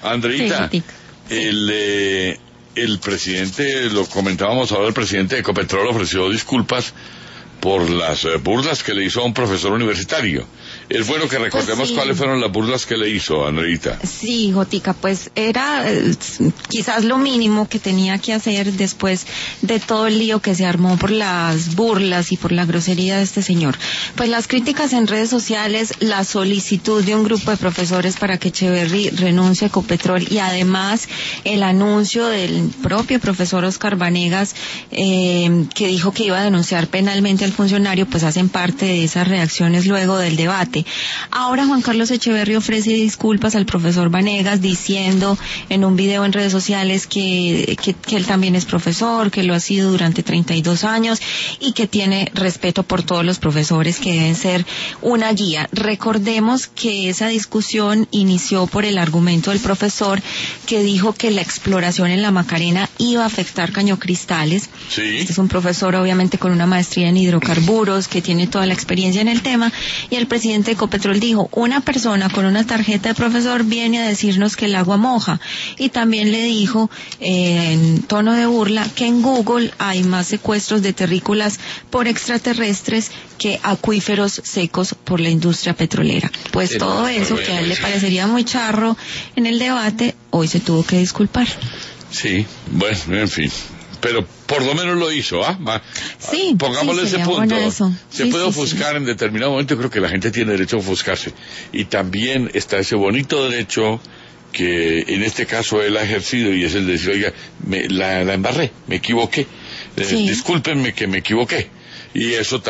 Andreita, Sí, el presidente, lo comentábamos ahora, el presidente de Ecopetrol ofreció disculpas por las burlas que le hizo a un profesor universitario. Es bueno que recordemos sí. cuáles fueron las burlas que le hizo, Andreita. Sí, Jotica, pues era quizás lo mínimo que tenía que hacer después de todo el lío que se armó por las burlas y por la grosería de este señor. Pues las críticas en redes sociales, la solicitud de un grupo de profesores para que Echeverry renuncie a Ecopetrol y además el anuncio del propio profesor Oscar Vanegas que dijo que iba a denunciar penalmente al funcionario, pues hacen parte de esas reacciones luego del debate. Ahora Juan Carlos Echeverry ofrece disculpas al profesor Vanegas diciendo en un video en redes sociales que él también es profesor, que lo ha sido durante 32 años y que tiene respeto por todos los profesores, que deben ser una guía. Recordemos que esa discusión inició por el argumento del profesor que dijo que la exploración en la Macarena iba a afectar cañocristales. Sí. Este es un profesor obviamente con una maestría en hidrocarburos que tiene toda la experiencia en el tema, y el presidente de Ecopetrol dijo: una persona con una tarjeta de profesor viene a decirnos que el agua moja, y también le dijo en tono de burla que en Google hay más secuestros de terrícolas por extraterrestres que acuíferos secos por la industria petrolera. Pues todo eso que a él le parecería muy charro en el debate, hoy se tuvo que disculpar. Sí, bueno, en fin. Pero por lo menos lo hizo, ¿ah? Sí, pongámosle sí, ese punto. Se sí, puede sí, ofuscar sí. en determinado momento, creo que la gente tiene derecho a ofuscarse. Y también está ese bonito derecho que en este caso él ha ejercido, y es el de decir: oiga, la embarré, me equivoqué, Sí. discúlpenme que me equivoqué. Y eso